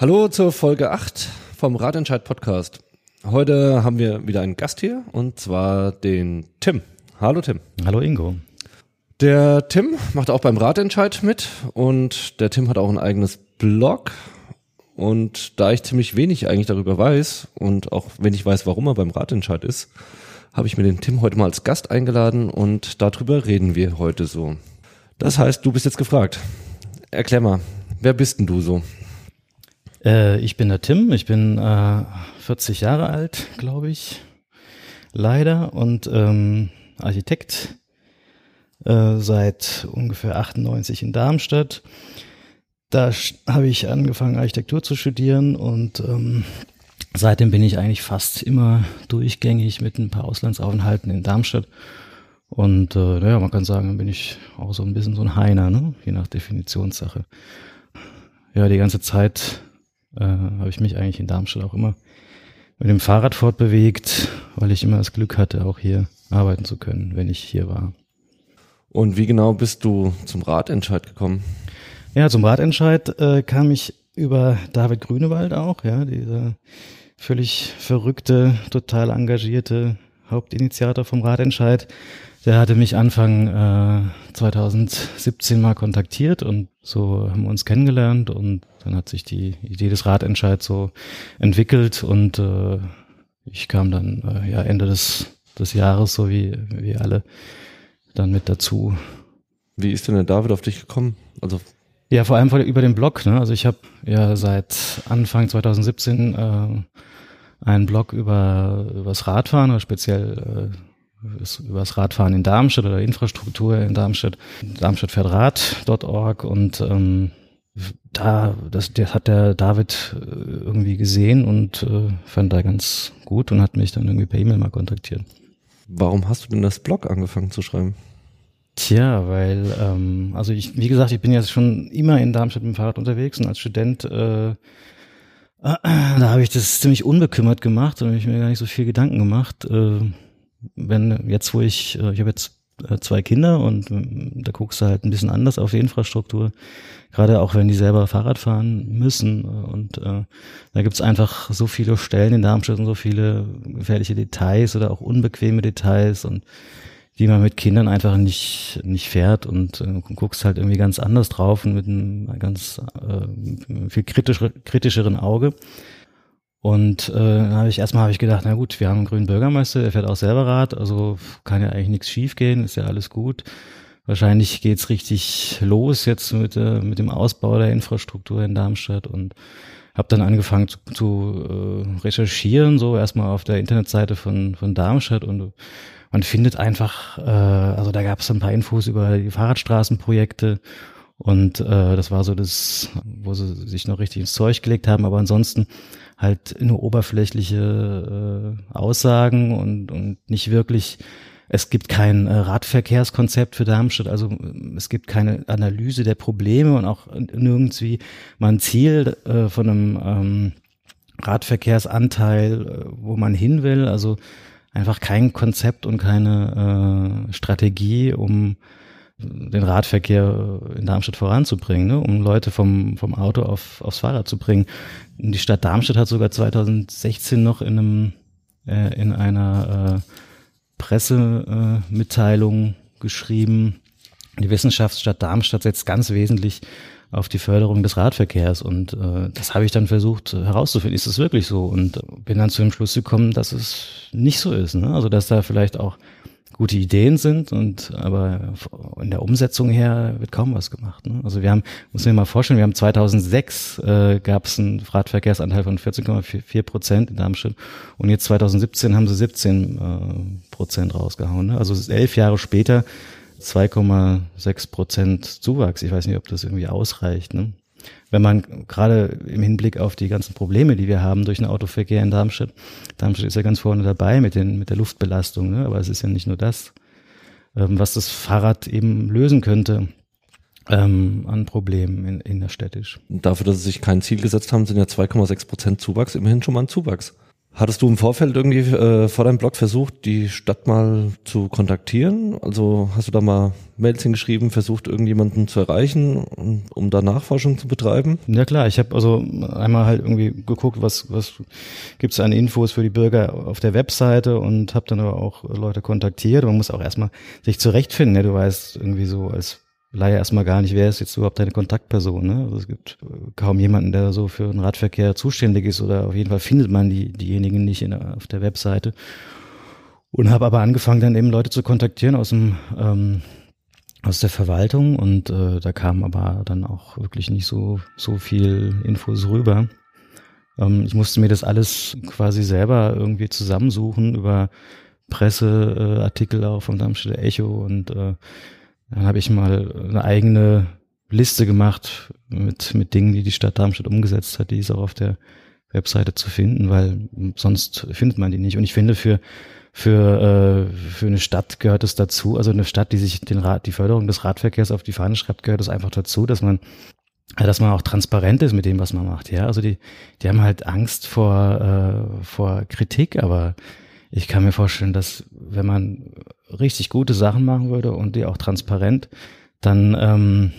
Hallo zur Folge 8 vom Radentscheid Podcast. Heute haben wir wieder einen Gast hier und zwar den Tim. Hallo Tim. Hallo Ingo. Der Tim macht auch beim Radentscheid mit und der Tim hat auch ein eigenes Blog. Und da ich ziemlich wenig eigentlich darüber weiß und auch wenn ich weiß, warum er beim Radentscheid ist, habe ich mir den Tim heute mal als Gast eingeladen und darüber reden wir heute so. Das heißt, du bist jetzt gefragt. Erklär mal, wer bist denn du so? Ich bin der Tim, ich bin 40 Jahre alt, glaube ich, leider, und Architekt, seit ungefähr 98 in Darmstadt. Da habe ich angefangen, Architektur zu studieren und seitdem bin ich eigentlich fast immer durchgängig mit ein paar Auslandsaufenthalten in Darmstadt. Und naja, man kann sagen, dann bin ich auch so ein bisschen so ein Heiner, ne? Je nach Definitionssache. Ja, die ganze Zeit habe ich mich eigentlich in Darmstadt auch immer mit dem Fahrrad fortbewegt, weil ich immer das Glück hatte, auch hier arbeiten zu können, wenn ich hier war. Und wie genau bist du zum Radentscheid gekommen? Ja, zum Radentscheid kam ich über David Grünewald auch, ja, dieser völlig verrückte, total engagierte Hauptinitiator vom Radentscheid. Der hatte mich Anfang 2017 mal kontaktiert und so haben wir uns kennengelernt und dann hat sich die Idee des Radentscheids so entwickelt und ich kam dann Ende des Jahres, so wie alle, dann mit dazu. Wie ist denn der David auf dich gekommen? Also ja, vor allem über den Blog, ne? Also ich habe ja seit Anfang 2017 einen Blog übers Radfahren, oder speziell übers Radfahren in Darmstadt oder Infrastruktur in Darmstadt, darmstadtfährtrad.org und das hat der David irgendwie gesehen und fand da ganz gut und hat mich dann irgendwie per E-Mail mal kontaktiert. Warum hast du denn das Blog angefangen zu schreiben? Tja, weil, wie gesagt, ich bin ja schon immer in Darmstadt mit dem Fahrrad unterwegs und als Student, da habe ich das ziemlich unbekümmert gemacht und habe ich mir gar nicht so viel Gedanken gemacht. Ich habe jetzt 2 Kinder und da guckst du halt ein bisschen anders auf die Infrastruktur, gerade auch wenn die selber Fahrrad fahren müssen und da gibt's einfach so viele Stellen in Darmstadt und so viele gefährliche Details oder auch unbequeme Details und die man mit Kindern einfach nicht fährt und guckst halt irgendwie ganz anders drauf und mit einem ganz viel kritischeren Auge. Und dann habe ich gedacht, na gut, wir haben einen grünen Bürgermeister, der fährt auch selber Rad, also kann ja eigentlich nichts schief gehen, ist ja alles gut. Wahrscheinlich geht's richtig los jetzt mit dem Ausbau der Infrastruktur in Darmstadt und habe dann angefangen zu recherchieren, so erstmal auf der Internetseite von Darmstadt und man findet einfach, da gab es ein paar Infos über die Fahrradstraßenprojekte und das war so das, wo sie sich noch richtig ins Zeug gelegt haben, aber ansonsten halt nur oberflächliche Aussagen und nicht wirklich, es gibt kein Radverkehrskonzept für Darmstadt, also es gibt keine Analyse der Probleme und auch nirgendwie mal ein Ziel von einem Radverkehrsanteil, wo man hin will, also einfach kein Konzept und keine Strategie, um den Radverkehr in Darmstadt voranzubringen, ne? Um Leute vom Auto aufs Fahrrad zu bringen. Die Stadt Darmstadt hat sogar 2016 noch in einer Pressemitteilung geschrieben, die Wissenschaftsstadt Darmstadt setzt ganz wesentlich auf die Förderung des Radverkehrs und das habe ich dann versucht herauszufinden, ist es wirklich so und bin dann zu dem Schluss gekommen, dass es nicht so ist, ne? Also dass da vielleicht auch gute Ideen sind aber in der Umsetzung her wird kaum was gemacht, ne? Also muss mir mal vorstellen, wir haben 2006 gab es einen Radverkehrsanteil von 14,4% in Darmstadt und jetzt 2017 haben sie 17% rausgehauen, ne? Also 11 Jahre später 2,6% Zuwachs. Ich weiß nicht, ob das irgendwie ausreicht, ne? Wenn man gerade im Hinblick auf die ganzen Probleme, die wir haben durch den Autoverkehr in Darmstadt ist ja ganz vorne dabei mit der Luftbelastung, ne? Aber es ist ja nicht nur das, was das Fahrrad eben lösen könnte an Problemen innerstädtisch. Dafür, dass sie sich kein Ziel gesetzt haben, sind ja 2,6% Zuwachs immerhin schon mal ein Zuwachs. Hattest du im Vorfeld irgendwie vor deinem Blog versucht, die Stadt mal zu kontaktieren? Also hast du da mal Mails hingeschrieben, versucht irgendjemanden zu erreichen, um da Nachforschung zu betreiben? Ja klar, ich habe also einmal halt irgendwie geguckt, was gibt's an Infos für die Bürger auf der Webseite und habe dann aber auch Leute kontaktiert. Man muss auch erstmal sich zurechtfinden, ne? Du weißt irgendwie so als Laie erstmal gar nicht, wer ist jetzt überhaupt deine Kontaktperson. Ne? Also es gibt kaum jemanden, der so für den Radverkehr zuständig ist oder auf jeden Fall findet man diejenigen nicht auf der Webseite. Und habe aber angefangen, dann eben Leute zu kontaktieren aus der Verwaltung und da kamen aber dann auch wirklich nicht so viel Infos rüber. Ich musste mir das alles quasi selber irgendwie zusammensuchen über Presseartikel auch vom Darmstädter Echo und dann habe ich mal eine eigene Liste gemacht mit Dingen, die die Stadt Darmstadt umgesetzt hat. Die ist auch auf der Webseite zu finden, weil sonst findet man die nicht. Und ich finde, für eine Stadt gehört es dazu, also eine Stadt, die sich die Förderung des Radverkehrs auf die Fahne schreibt, gehört es einfach dazu, dass man auch transparent ist mit dem, was man macht. Ja, also die haben halt Angst vor Kritik, aber ich kann mir vorstellen, dass wenn man richtig gute Sachen machen würde und die auch transparent, dann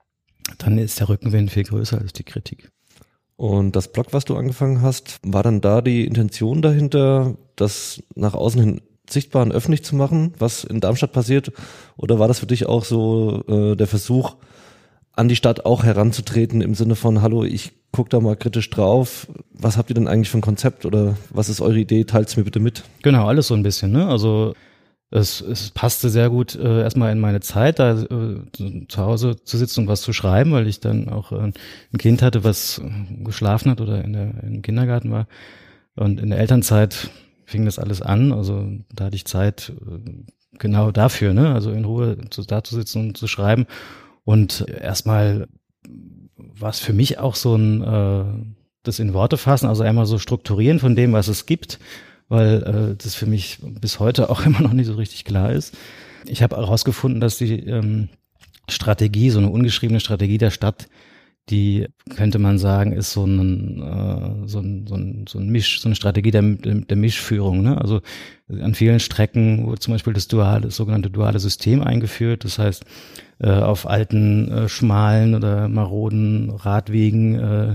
ist der Rückenwind viel größer als die Kritik. Und das Blog, was du angefangen hast, war dann da die Intention dahinter, das nach außen hin sichtbar und öffentlich zu machen, was in Darmstadt passiert? Oder war das für dich auch so der Versuch, an die Stadt auch heranzutreten im Sinne von, hallo, ich guck da mal kritisch drauf, was habt ihr denn eigentlich für ein Konzept oder was ist eure Idee, teilt's mir bitte mit? Genau, alles so ein bisschen, ne? Also es passte sehr gut erstmal in meine Zeit, da zu Hause zu sitzen und was zu schreiben, weil ich dann auch ein Kind hatte, was geschlafen hat oder im Kindergarten war. Und in der Elternzeit fing das alles an, also da hatte ich Zeit genau dafür, ne? Also in Ruhe da zu sitzen und zu schreiben. Und erstmal war es für mich auch so das in Worte fassen, also einmal so strukturieren von dem, was es gibt, weil das für mich bis heute auch immer noch nicht so richtig klar ist. Ich habe herausgefunden, dass die Strategie, so eine ungeschriebene Strategie der Stadt, die könnte man sagen, ist so eine Strategie der Mischführung, ne? Also an vielen Strecken wurde zum Beispiel das sogenannte duale System eingeführt. Das heißt, auf alten, schmalen oder maroden Radwegen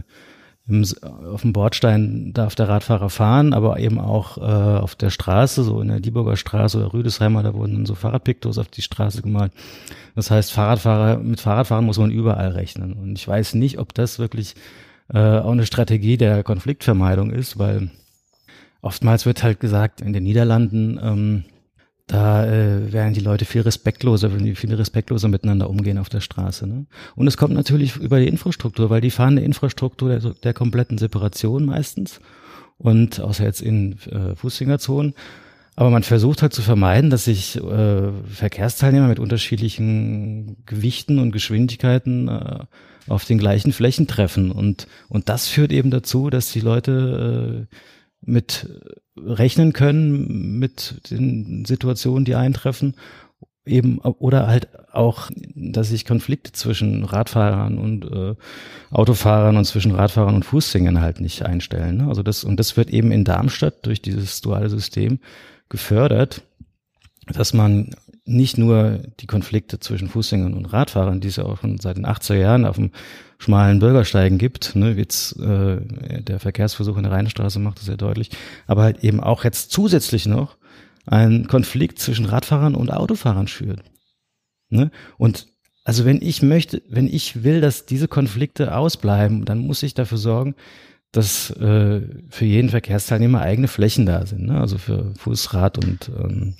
auf dem Bordstein darf der Radfahrer fahren, aber eben auch auf der Straße, so in der Dieburger Straße oder Rüdesheimer, da wurden dann so Fahrradpiktos auf die Straße gemalt. Das heißt, mit Fahrradfahren muss man überall rechnen. Und ich weiß nicht, ob das wirklich auch eine Strategie der Konfliktvermeidung ist, weil oftmals wird halt gesagt, in den Niederlanden, da wären die Leute viel respektloser miteinander umgehen auf der Straße. Ne? Und es kommt natürlich über die Infrastruktur, weil die fahren eine Infrastruktur der kompletten Separation meistens und außer jetzt in Fußgängerzonen. Aber man versucht halt zu vermeiden, dass sich Verkehrsteilnehmer mit unterschiedlichen Gewichten und Geschwindigkeiten auf den gleichen Flächen treffen. Und das führt eben dazu, dass die Leute mit rechnen können mit den Situationen, die eintreffen, eben oder halt auch, dass sich Konflikte zwischen Radfahrern und Autofahrern und zwischen Radfahrern und Fußgängern halt nicht einstellen. Ne? Also das wird eben in Darmstadt durch dieses duale System gefördert, dass man nicht nur die Konflikte zwischen Fußgängern und Radfahrern, die es ja auch schon seit den 80er Jahren auf dem schmalen Bürgersteigen gibt, ne, jetzt der Verkehrsversuch in der Rheinstraße macht das sehr deutlich, aber halt eben auch jetzt zusätzlich noch einen Konflikt zwischen Radfahrern und Autofahrern schürt. Ne? Und also wenn ich will, dass diese Konflikte ausbleiben, dann muss ich dafür sorgen, dass für jeden Verkehrsteilnehmer eigene Flächen da sind, ne? Also für Fuß, Rad und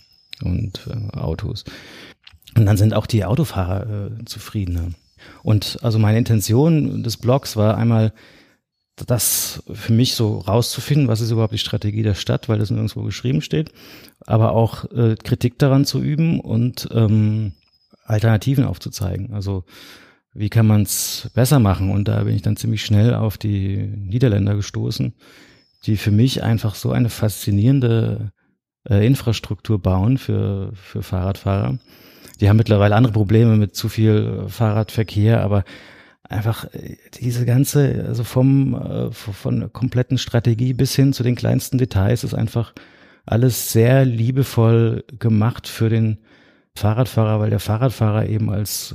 Autos. Und dann sind auch die Autofahrer zufriedener. Und also meine Intention des Blogs war einmal, das für mich so rauszufinden, was ist überhaupt die Strategie der Stadt, weil das nirgendwo geschrieben steht, aber auch Kritik daran zu üben und Alternativen aufzuzeigen. Also wie kann man es besser machen? Und da bin ich dann ziemlich schnell auf die Niederländer gestoßen, die für mich einfach so eine faszinierende Infrastruktur bauen für Fahrradfahrer. Die haben mittlerweile andere Probleme mit zu viel Fahrradverkehr, aber einfach diese ganze, also von der kompletten Strategie bis hin zu den kleinsten Details ist einfach alles sehr liebevoll gemacht für den Fahrradfahrer, weil der Fahrradfahrer eben als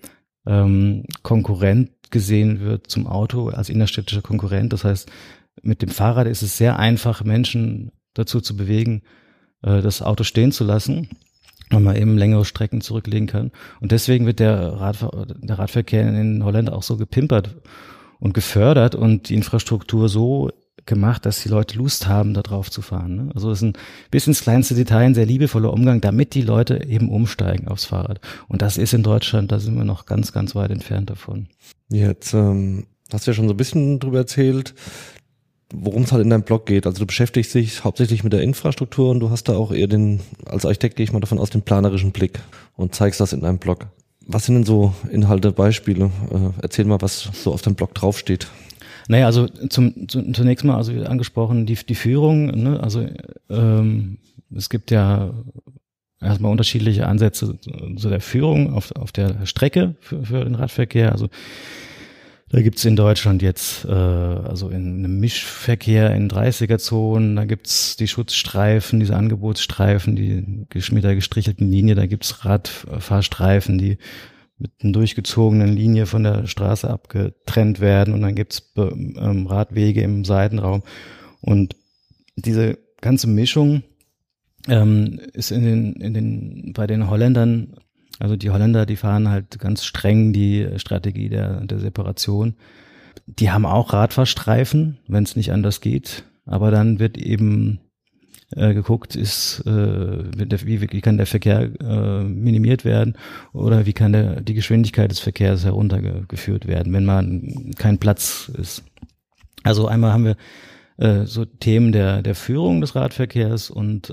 Konkurrent gesehen wird zum Auto, als innerstädtischer Konkurrent. Das heißt, mit dem Fahrrad ist es sehr einfach, Menschen dazu zu bewegen, das Auto stehen zu lassen, weil man eben längere Strecken zurücklegen kann. Und deswegen wird der Radverkehr in Holland auch so gepimpert und gefördert und die Infrastruktur so gemacht, dass die Leute Lust haben, da drauf zu fahren. Ne? Also das ist ein bis ins kleinste Detail ein sehr liebevoller Umgang, damit die Leute eben umsteigen aufs Fahrrad. Und das ist in Deutschland, da sind wir noch ganz, ganz weit entfernt davon. Jetzt hast du ja schon so ein bisschen drüber erzählt, worum es halt in deinem Blog geht. Also du beschäftigst dich hauptsächlich mit der Infrastruktur und du hast da auch eher als Architekt gehe ich mal davon aus, den planerischen Blick und zeigst das in deinem Blog. Was sind denn so Inhalte, Beispiele? Erzähl mal, was so auf deinem Blog draufsteht. Naja, also zunächst mal, also wie angesprochen, die Führung, ne? Also es gibt ja erstmal unterschiedliche Ansätze zu der Führung auf der Strecke für den Radverkehr. Also da gibt's in Deutschland jetzt also in einem Mischverkehr in 30er-Zonen, da gibt's die Schutzstreifen, diese Angebotsstreifen, die mit der gestrichelten Linie, da gibt's Radfahrstreifen, die mit einer durchgezogenen Linie von der Straße abgetrennt werden und dann gibt's Radwege im Seitenraum. Und diese ganze Mischung ist bei den Holländern, also die Holländer, die fahren halt ganz streng die Strategie der Separation. Die haben auch Radfahrstreifen, wenn es nicht anders geht, aber dann wird eben geguckt, wie kann der Verkehr minimiert werden oder wie kann die Geschwindigkeit des Verkehrs heruntergeführt werden, wenn man kein Platz ist. Also einmal haben wir so Themen der Führung des Radverkehrs und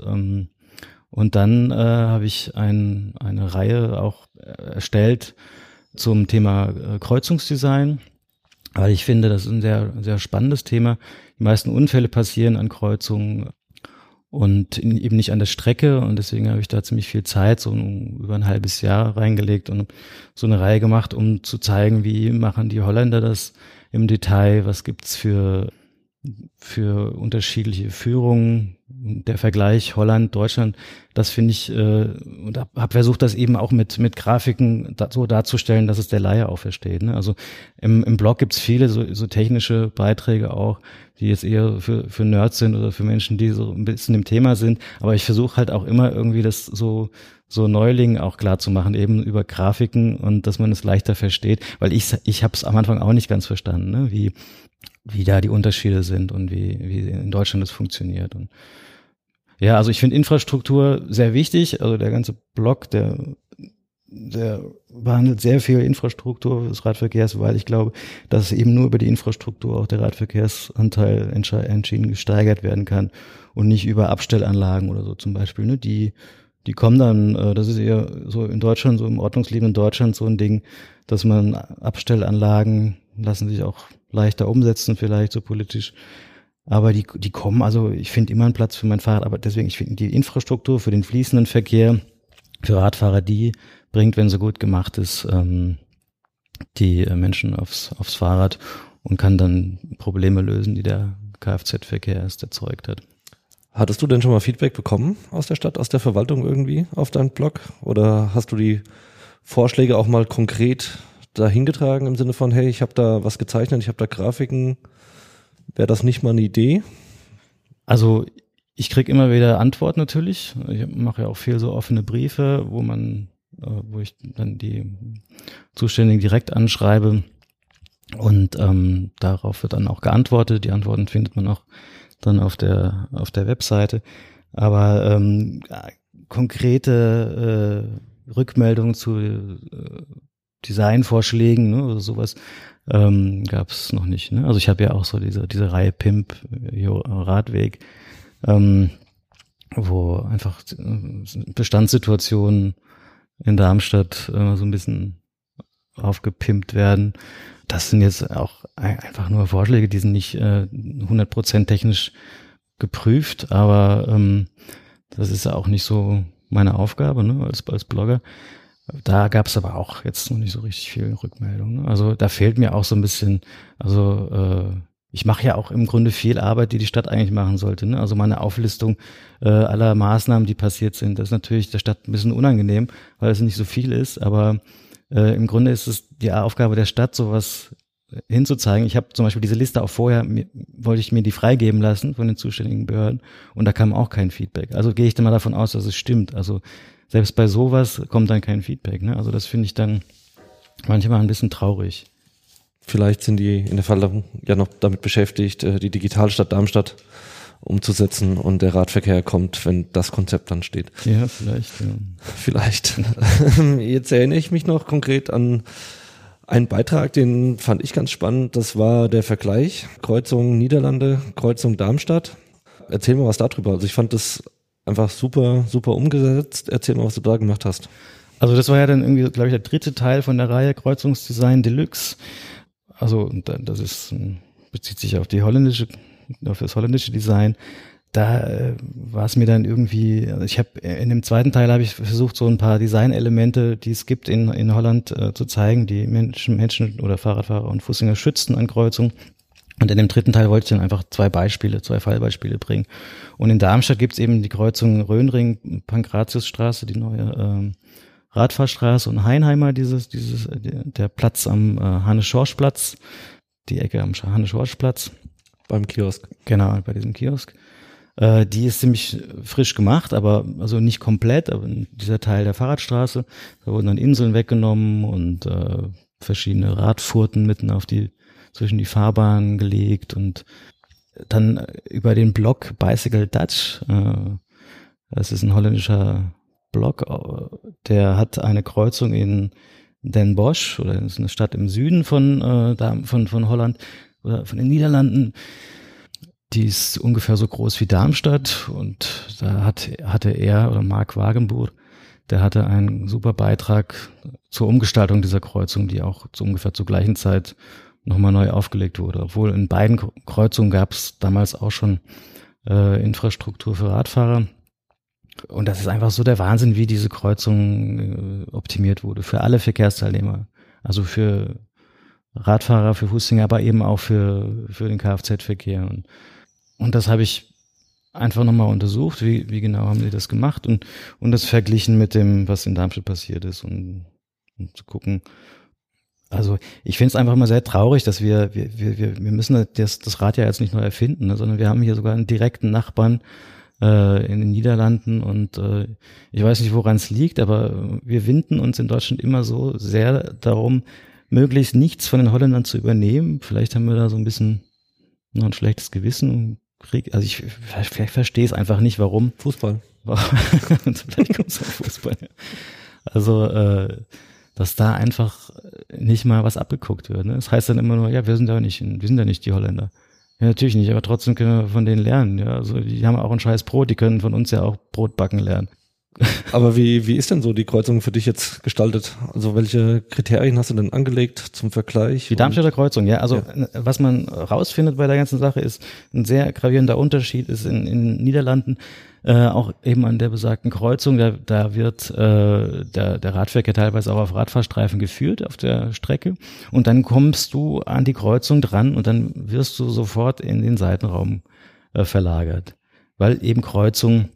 dann habe ich eine Reihe auch erstellt zum Thema Kreuzungsdesign, weil ich finde, das ist ein sehr, sehr spannendes Thema. Die meisten Unfälle passieren an Kreuzungen und eben nicht an der Strecke und deswegen habe ich da ziemlich viel Zeit, so über ein halbes Jahr reingelegt und so eine Reihe gemacht, um zu zeigen, wie machen die Holländer das im Detail, was gibt's für unterschiedliche Führungen, der Vergleich Holland, Deutschland, das finde ich, und habe versucht, das eben auch mit Grafiken so darzustellen, dass es der Laie auch versteht. Ne? Also im Blog gibt's viele so technische Beiträge auch, die jetzt eher für Nerds sind oder für Menschen, die so ein bisschen im Thema sind, aber ich versuche halt auch immer irgendwie das so Neulingen auch klar zu machen, eben über Grafiken und dass man es leichter versteht, weil ich habe es am Anfang auch nicht ganz verstanden, ne? Wie da die Unterschiede sind und wie in Deutschland das funktioniert. Und ja, also ich finde Infrastruktur sehr wichtig. Also der ganze Blog, der behandelt sehr viel Infrastruktur des Radverkehrs, weil ich glaube, dass eben nur über die Infrastruktur auch der Radverkehrsanteil entschieden gesteigert werden kann und nicht über Abstellanlagen oder so zum Beispiel. Ne? Die kommen dann, das ist eher so in Deutschland, so im Ordnungsleben in Deutschland so ein Ding, dass man Abstellanlagen lassen sich auch leichter umsetzen, vielleicht so politisch. Aber die kommen, also ich finde immer einen Platz für mein Fahrrad, aber deswegen, ich finde die Infrastruktur für den fließenden Verkehr, für Radfahrer, die bringt, wenn sie gut gemacht ist, die Menschen aufs Fahrrad und kann dann Probleme lösen, die der Kfz-Verkehr erst erzeugt hat. Hattest du denn schon mal Feedback bekommen aus der Stadt, aus der Verwaltung irgendwie auf deinem Blog? Oder hast du die Vorschläge auch mal konkret dahingetragen im Sinne von, hey, ich habe da was gezeichnet, ich habe da Grafiken, wäre das nicht mal eine Idee? Also ich kriege immer wieder Antworten natürlich. Ich mache ja auch viel so offene Briefe, wo ich dann die Zuständigen direkt anschreibe und darauf wird dann auch geantwortet. Die Antworten findet man auch dann auf der Webseite. Aber konkrete Rückmeldungen zu Designvorschlägen, ne, oder sowas gab es noch nicht. Ne? Also ich habe ja auch so diese Reihe Pimp Radweg, wo einfach Bestandssituationen in Darmstadt so ein bisschen aufgepimpt werden. Das sind jetzt auch einfach nur Vorschläge, die sind nicht 100% technisch geprüft, aber das ist ja auch nicht so meine Aufgabe, ne, als Blogger. Da gab es aber auch jetzt noch nicht so richtig viel Rückmeldung. Also da fehlt mir auch so ein bisschen, ich mache ja auch im Grunde viel Arbeit, die Stadt eigentlich machen sollte. Ne? Also meine Auflistung aller Maßnahmen, die passiert sind, das ist natürlich der Stadt ein bisschen unangenehm, weil es nicht so viel ist. Aber im Grunde ist es die Aufgabe der Stadt, sowas hinzuzeigen. Ich habe zum Beispiel diese Liste auch vorher, wollte ich mir die freigeben lassen von den zuständigen Behörden und da kam auch kein Feedback. Also gehe ich dann mal davon aus, dass es stimmt. Also selbst bei sowas kommt dann kein Feedback. Ne? Also das finde ich dann manchmal ein bisschen traurig. Vielleicht sind die in der Verwaltung ja noch damit beschäftigt, die Digitalstadt Darmstadt umzusetzen und der Radverkehr kommt, wenn das Konzept dann steht. Ja, vielleicht. Ja. Vielleicht. Jetzt erinnere ich mich noch konkret an einen Beitrag, den fand ich ganz spannend. Das war der Vergleich Kreuzung Niederlande, Kreuzung Darmstadt. Erzähl mal was darüber. Also ich fand das einfach super, super umgesetzt. Erzähl mal, was du da gemacht hast. Also das war ja dann irgendwie, glaube ich, der dritte Teil von der Reihe Kreuzungsdesign Deluxe. Also das ist, bezieht sich auf das holländische Design. Da war es mir dann irgendwie, also ich habe in dem zweiten Teil habe ich versucht, so ein paar Designelemente, die es gibt in Holland zu zeigen, die Menschen oder Fahrradfahrer und Fußgänger schützen an Kreuzungen. Und in dem dritten Teil wollte ich dann einfach zwei Fallbeispiele bringen. Und in Darmstadt gibt es eben die Kreuzung Röhnring, Pankratiusstraße, die neue Radfahrstraße und Heinheimer, der Platz am Hannes-Schorsch-Platz, die Ecke am Hannes-Schorsch-Platz. Beim Kiosk. Genau, bei diesem Kiosk. Die ist ziemlich frisch gemacht, aber also nicht komplett, aber dieser Teil der Fahrradstraße, da wurden dann Inseln weggenommen und verschiedene Radfurten mitten zwischen die Fahrbahnen gelegt und dann über den Block Bicycle Dutch, das ist ein holländischer Block, der hat eine Kreuzung in Den Bosch, oder das ist eine Stadt im Süden von Holland oder von den Niederlanden. Die ist ungefähr so groß wie Darmstadt und da hatte er oder Mark Wagenburg, der hatte einen super Beitrag zur Umgestaltung dieser Kreuzung, die auch ungefähr zur gleichen Zeit nochmal neu aufgelegt wurde. Obwohl in beiden Kreuzungen gab es damals auch schon Infrastruktur für Radfahrer. Und das ist einfach so der Wahnsinn, wie diese Kreuzung optimiert wurde für alle Verkehrsteilnehmer. Also für Radfahrer, für Fußgänger, aber eben auch für den Kfz-Verkehr. Und das habe ich einfach nochmal untersucht, wie genau haben sie das gemacht und das verglichen mit dem, was in Darmstadt passiert ist und zu gucken. Also ich finde es einfach mal sehr traurig, dass wir müssen das Rad ja jetzt nicht neu erfinden, ne, sondern wir haben hier sogar einen direkten Nachbarn in den Niederlanden und ich weiß nicht, woran es liegt, aber wir winden uns in Deutschland immer so sehr darum, möglichst nichts von den Holländern zu übernehmen. Vielleicht haben wir da so ein bisschen noch ein schlechtes Gewissen. Also ich verstehe es einfach nicht, warum. Fußball. Vielleicht kommt es vom Fußball. Ja. Also, dass da einfach nicht mal was abgeguckt wird. Ne? Das heißt dann immer nur, ja, wir sind ja nicht die Holländer. Ja, natürlich nicht, aber trotzdem können wir von denen lernen. Ja, also die haben auch ein scheiß Brot, die können von uns ja auch Brot backen lernen. Aber wie ist denn so die Kreuzung für dich jetzt gestaltet? Also welche Kriterien hast du denn angelegt zum Vergleich? Die Darmstädter Kreuzung, ja. Also was man rausfindet bei der ganzen Sache ist, ein sehr gravierender Unterschied ist in den Niederlanden, auch eben an der besagten Kreuzung, da wird der Radverkehr teilweise auch auf Radfahrstreifen geführt auf der Strecke und dann kommst du an die Kreuzung dran und dann wirst du sofort in den Seitenraum verlagert, weil eben Kreuzungen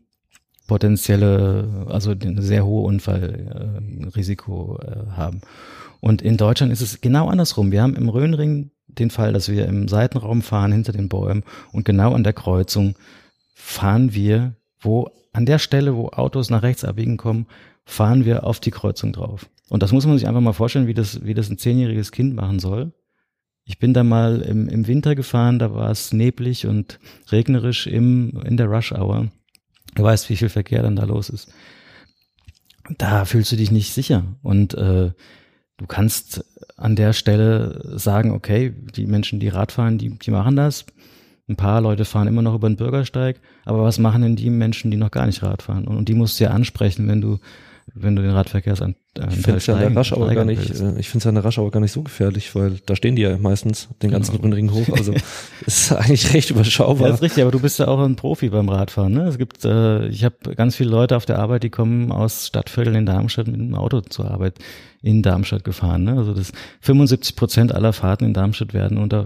also ein sehr hohe Unfallrisiko haben. Und in Deutschland ist es genau andersrum. Wir haben im Rhönring den Fall, dass wir im Seitenraum fahren hinter den Bäumen und genau an der Kreuzung fahren wir, an der Stelle, wo Autos nach rechts abbiegen kommen, fahren wir auf die Kreuzung drauf. Und das muss man sich einfach mal vorstellen, wie das ein 10-jähriges Kind machen soll. Ich bin da mal im Winter gefahren, da war es neblig und regnerisch in der Rush Hour. Du weißt, wie viel Verkehr dann da los ist. Da fühlst du dich nicht sicher. Und du kannst an der Stelle sagen, okay, die Menschen, die Rad fahren, die machen das. Ein paar Leute fahren immer noch über den Bürgersteig. Aber was machen denn die Menschen, die noch gar nicht Rad fahren? Und die musst du ja ansprechen, wenn du den Radverkehr Ich finde es ja in der Raschauer gar nicht so gefährlich, weil da stehen die ja meistens den ganzen Rundring hoch. Also ist eigentlich recht überschaubar. Ja, das ist richtig, aber du bist ja auch ein Profi beim Radfahren. Ne? Es gibt, ich habe ganz viele Leute auf der Arbeit, die kommen aus Stadtvierteln in Darmstadt mit dem Auto zur Arbeit in Darmstadt gefahren. Ne? Also 75% aller Fahrten in Darmstadt werden unter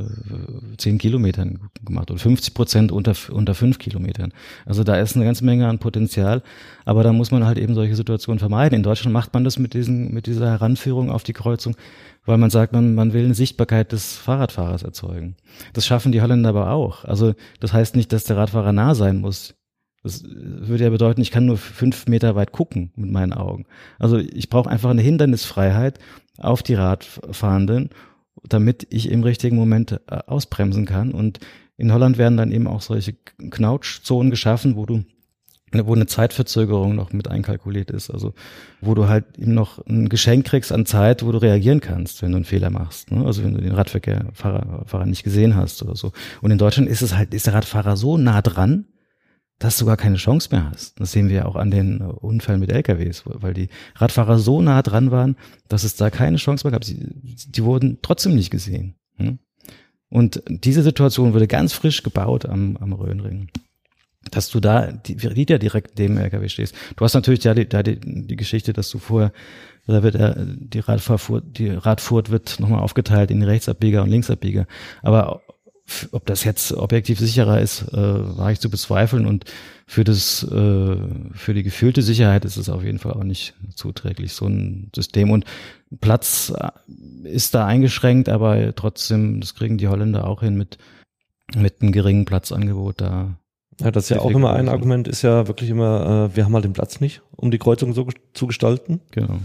10 Kilometern gemacht oder 50% unter 5 Kilometern. Also da ist eine ganze Menge an Potenzial, aber da muss man halt eben solche Situationen vermeiden. In Deutschland macht man das mit dieser Heranführung auf die Kreuzung, weil man sagt, man will eine Sichtbarkeit des Fahrradfahrers erzeugen. Das schaffen die Holländer aber auch. Also das heißt nicht, dass der Radfahrer nah sein muss. Das würde ja bedeuten, ich kann nur 5 Meter weit gucken mit meinen Augen. Also ich brauche einfach eine Hindernisfreiheit auf die Radfahrenden, damit ich im richtigen Moment ausbremsen kann. Und in Holland werden dann eben auch solche Knautschzonen geschaffen, wo eine Zeitverzögerung noch mit einkalkuliert ist. Also wo du halt eben noch ein Geschenk kriegst an Zeit, wo du reagieren kannst, wenn du einen Fehler machst. Ne? Also wenn du den Radverkehrfahrer nicht gesehen hast oder so. Und in Deutschland ist der Radfahrer so nah dran, dass du gar keine Chance mehr hast. Das sehen wir ja auch an den Unfällen mit LKWs, weil die Radfahrer so nah dran waren, dass es da keine Chance mehr gab. Die wurden trotzdem nicht gesehen. Und diese Situation wurde ganz frisch gebaut am Rhönring. Dass du da wieder direkt neben dem LKW stehst. Du hast natürlich die Geschichte, dass du vorher, da wird die Radfurt wird nochmal aufgeteilt in Rechtsabbieger und Linksabbieger. Aber ob das jetzt objektiv sicherer ist, war ich zu bezweifeln, und für die gefühlte Sicherheit ist es auf jeden Fall auch nicht zuträglich, so ein System. Und Platz ist da eingeschränkt, aber trotzdem, das kriegen die Holländer auch hin mit einem geringen Platzangebot da. Ja, das ist ja auch immer ein Argument, ist ja wirklich immer, wir haben halt den Platz nicht, um die Kreuzung so zu gestalten. Genau.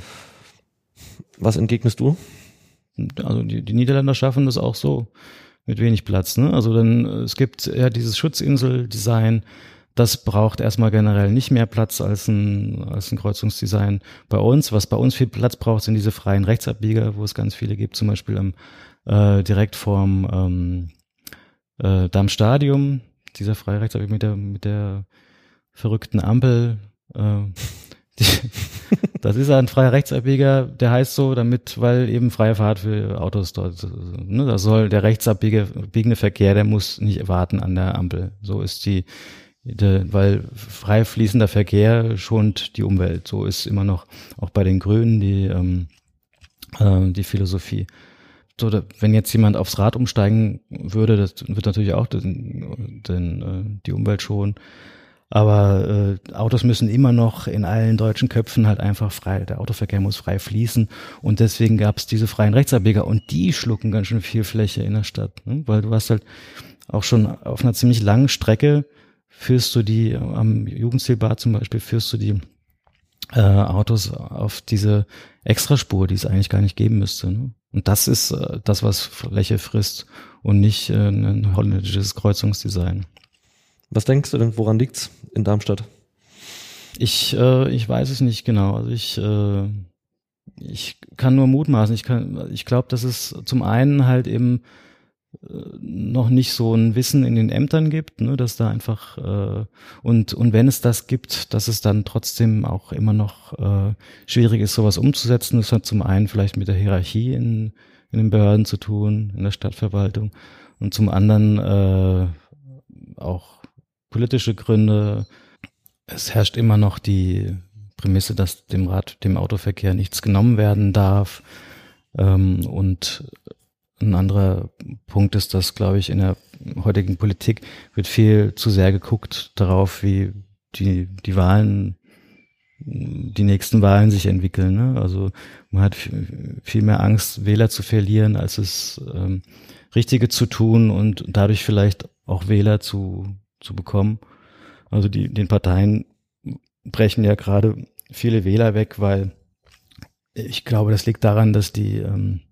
Was entgegnest du? Also die Niederländer schaffen das auch so. Mit wenig Platz, ne? Also es gibt ja dieses Schutzinsel-Design, das braucht erstmal generell nicht mehr Platz als ein Kreuzungsdesign bei uns. Was bei uns viel Platz braucht, sind diese freien Rechtsabbieger, wo es ganz viele gibt, zum Beispiel direkt vorm Dammstadium, dieser freie Rechtsabbieger mit der verrückten Ampel, das ist ein freier Rechtsabbieger, der heißt so, weil eben freie Fahrt für Autos dort, ne, da soll der rechtsabbiegende Verkehr, der muss nicht warten an der Ampel. So ist weil frei fließender Verkehr schont die Umwelt. So ist immer noch auch bei den Grünen die Philosophie. So, wenn jetzt jemand aufs Rad umsteigen würde, das wird natürlich auch die Umwelt schonen. Aber Autos müssen immer noch in allen deutschen Köpfen halt einfach frei, der Autoverkehr muss frei fließen, und deswegen gab es diese freien Rechtsabbieger, und die schlucken ganz schön viel Fläche in der Stadt, ne? Weil du hast halt auch schon auf einer ziemlich langen Strecke am Jugendzielbad zum Beispiel, führst du die Autos auf diese Extraspur, die es eigentlich gar nicht geben müsste, ne? Und das ist das, was Fläche frisst, und nicht ein holländisches Kreuzungsdesign. Was denkst du denn, woran liegt's in Darmstadt? Ich weiß es nicht genau. Also ich kann nur mutmaßen. Ich glaube, dass es zum einen halt eben noch nicht so ein Wissen in den Ämtern gibt, ne, dass da einfach und wenn es das gibt, dass es dann trotzdem auch immer noch schwierig ist, sowas umzusetzen. Das hat zum einen vielleicht mit der Hierarchie in den Behörden zu tun, in der Stadtverwaltung, und zum anderen auch politische Gründe. Es herrscht immer noch die Prämisse, dass dem Autoverkehr nichts genommen werden darf. Und ein anderer Punkt ist, dass, glaube ich, in der heutigen Politik wird viel zu sehr geguckt darauf, wie die nächsten Wahlen sich entwickeln, ne? Also man hat viel mehr Angst, Wähler zu verlieren, als es Richtige zu tun und dadurch vielleicht auch Wähler zu bekommen. Also den Parteien brechen ja gerade viele Wähler weg, weil ich glaube, das liegt daran, dass die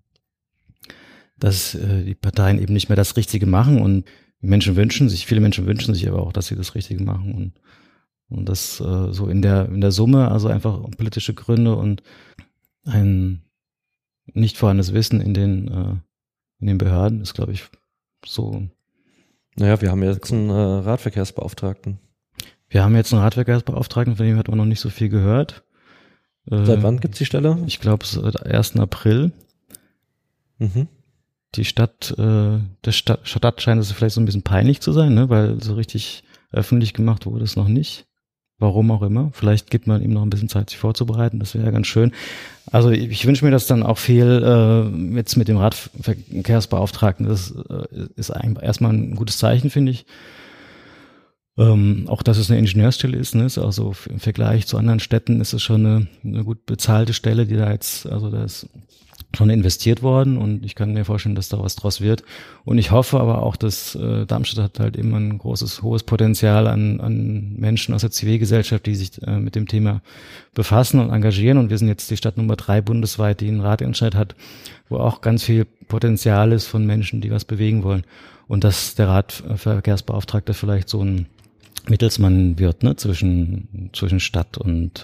Parteien eben nicht mehr das Richtige machen, und viele Menschen wünschen sich aber auch, dass sie das Richtige machen, und das so in der Summe, also einfach politische Gründe und ein nicht vorhandenes Wissen in den Behörden ist, glaube ich, so. Naja, wir haben jetzt einen Radverkehrsbeauftragten. Von dem hat man noch nicht so viel gehört. Seit wann gibt's die Stelle? Ich glaube, seit 1. April. Mhm. Die Stadt scheint es vielleicht so ein bisschen peinlich zu sein, ne? Weil so richtig öffentlich gemacht wurde es noch nicht. Warum auch immer. Vielleicht gibt man ihm noch ein bisschen Zeit, sich vorzubereiten. Das wäre ja ganz schön. Also ich wünsche mir, dass dann auch viel jetzt mit dem Radverkehrsbeauftragten, das ist eigentlich erstmal ein gutes Zeichen, finde ich. Auch, dass es eine Ingenieurstelle ist, ne? Ist auch so im Vergleich zu anderen Städten ist es schon eine gut bezahlte Stelle, die da jetzt, also da ist schon investiert worden und ich kann mir vorstellen, dass da was draus wird. Und ich hoffe aber auch, dass Darmstadt hat halt immer ein hohes Potenzial an Menschen aus der Zivilgesellschaft, die sich mit dem Thema befassen und engagieren. Und wir sind jetzt die Stadt Nummer 3 bundesweit, die einen Ratentscheid hat, wo auch ganz viel Potenzial ist von Menschen, die was bewegen wollen. Und dass der Radverkehrsbeauftragte vielleicht so ein Mittelsmann wird, ne, zwischen Stadt und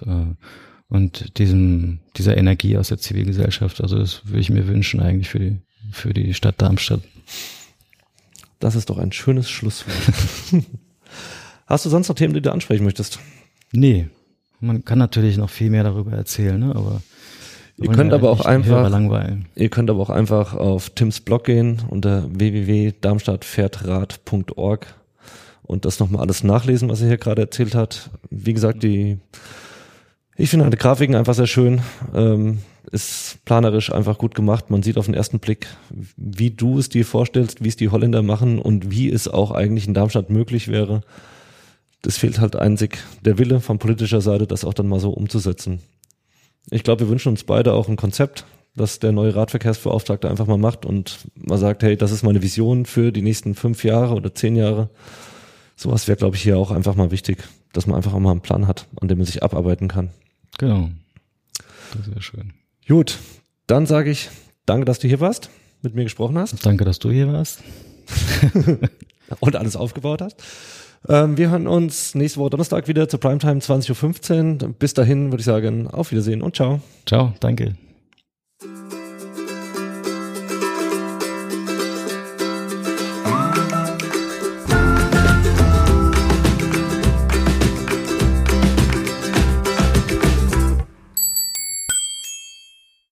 dieser Energie aus der Zivilgesellschaft. Also das würde ich mir wünschen eigentlich für die Stadt Darmstadt. Das ist doch ein schönes Schlusswort. Hast du sonst noch Themen, die du ansprechen möchtest? Nee, man kann natürlich noch viel mehr darüber erzählen, ne, aber ihr könnt aber auch einfach auf Tims Blog gehen unter www.darmstadtfährtrad.org und das nochmal alles nachlesen, was er hier gerade erzählt hat. Wie gesagt, ich finde die Grafiken einfach sehr schön, ist planerisch einfach gut gemacht. Man sieht auf den ersten Blick, wie du es dir vorstellst, wie es die Holländer machen und wie es auch eigentlich in Darmstadt möglich wäre. Das fehlt halt einzig der Wille von politischer Seite, das auch dann mal so umzusetzen. Ich glaube, wir wünschen uns beide auch ein Konzept, das der neue Radverkehrsbeauftragte einfach mal macht und mal sagt, hey, das ist meine Vision für die nächsten 5 Jahre oder 10 Jahre. Sowas wäre, glaube ich, hier auch einfach mal wichtig, dass man einfach auch mal einen Plan hat, an dem man sich abarbeiten kann. Genau. Das wäre schön. Gut, dann sage ich danke, dass du hier warst, mit mir gesprochen hast. Danke, dass du hier warst. Und alles aufgebaut hast. Wir hören uns nächste Woche Donnerstag wieder zur Primetime 20.15 Uhr. Bis dahin würde ich sagen, auf Wiedersehen und ciao. Ciao, danke.